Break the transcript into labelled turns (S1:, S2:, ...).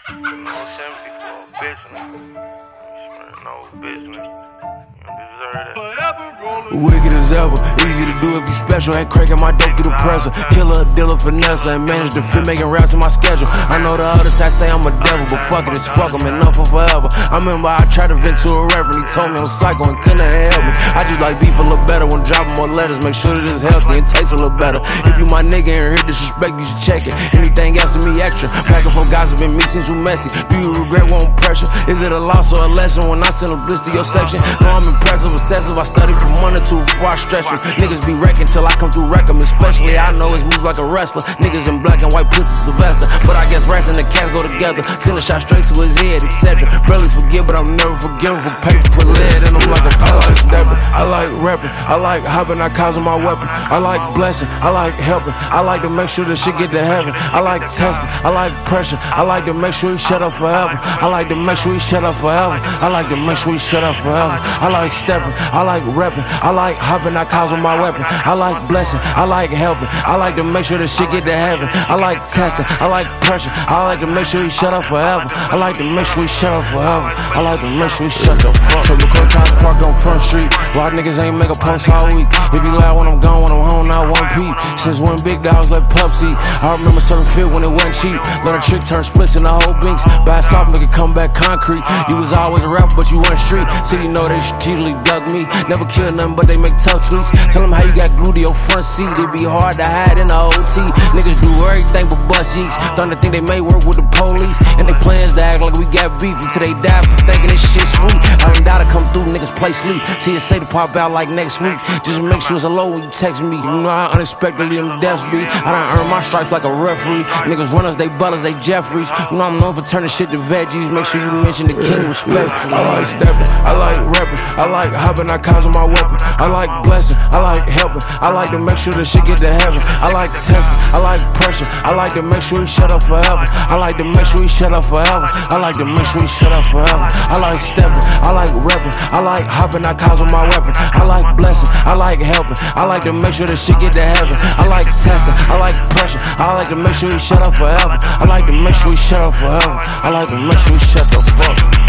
S1: No sympathy for a bitch, nigga. No business. You don't deserve that.
S2: Wicked as ever, easy to do if you special. Ain't cranking my dope through the presser. Killer, dealer, finesse, ain't managed to fit making rounds in my schedule. I know the other side say I'm a devil, but fuck it, it's fuck 'em, enough for forever. I remember I tried to vent to a rapper, and he told me I'm psycho and couldn't help me. I just like beef a little better when dropping more letters. Make sure that it's healthy and tastes a little better. If you my nigga and hear disrespect, you should check it. Anything else to me extra. Packing from gossiping, me seems too messy. Do you regret won't pressure? Is it a loss or a lesson when I send a bliss to your section? No, I'm impressive, obsessive. I study from 1 or 2 before I stretch them. Niggas be wrecking till I come through wreck 'em. Especially I know his moves like a wrestler. Niggas in black and white pussy Sylvester. But I guess rats and the cats go together. Send a shot straight to his head, etc. Barely forget, but I'm never forgiven for paper. Put lead in them like a I like stepping, I like rapping, I like hopping, I causing my weapon. I like blessing, I like helping. I like to make sure this shit get to heaven. I like testing, I like pressure. I like to make sure he shut up forever. I like to make sure he shut up forever. I like to make sure he shut up forever. I like stepping, I like rapping, I like hopping, I causing my weapon. I like blessing, I like helping. I like to make sure this shit get to heaven. I like testing, I like pressure. I like to make sure he shut up forever. I like to make sure he shut up forever. I like to make sure he shut the fuck up. So McCoy cars parked on Front Street. Why niggas ain't make a post all week? If you loud when I'm gone, when I'm home, not one peep. Since when big dogs let pups eat. I remember serving fit when it wasn't cheap. Learn a trick, turn splits in the whole binks. Buy soft, make it come back concrete. You was always a rapper, but you weren't street. City know they strategically dug me. Never kill nothing, but they make tough tweets. Tell them how you got glued to your front seat. It be hard to hide in the OT. Niggas do everything but bust yeeks. Starting to think they may work with the police. And they plans to act like we got beef until they die for thinking this shit sweet. I done die to come through, niggas play sleep. See it say to pop out like next week. Just make sure it's a low when you text me. You know how unexpectedly them deaths be. I done earned my stripes like a referee. Niggas runners, they butlers, they Jeffries. You know I'm known for turning shit to veggies. Make sure you mention the king respectfully. I like stepping, I like rapping, I like hopping, I causing my weapon. I like blessing, I like helping. I like to make sure this shit get to heaven. I like testing, I like pressure. I like to make sure he shut up forever. I like to make sure he shut up forever. I like to make sure he shut up forever. I like stepping, I like rapping, I like hopping, I causing my weapon. I like blessing, I like helping. I like to make sure this shit get to heaven. I like testing, I like pressure. I like to make sure he shut up forever. I like to make sure he shut up forever. I like to make sure he shut the fuck up.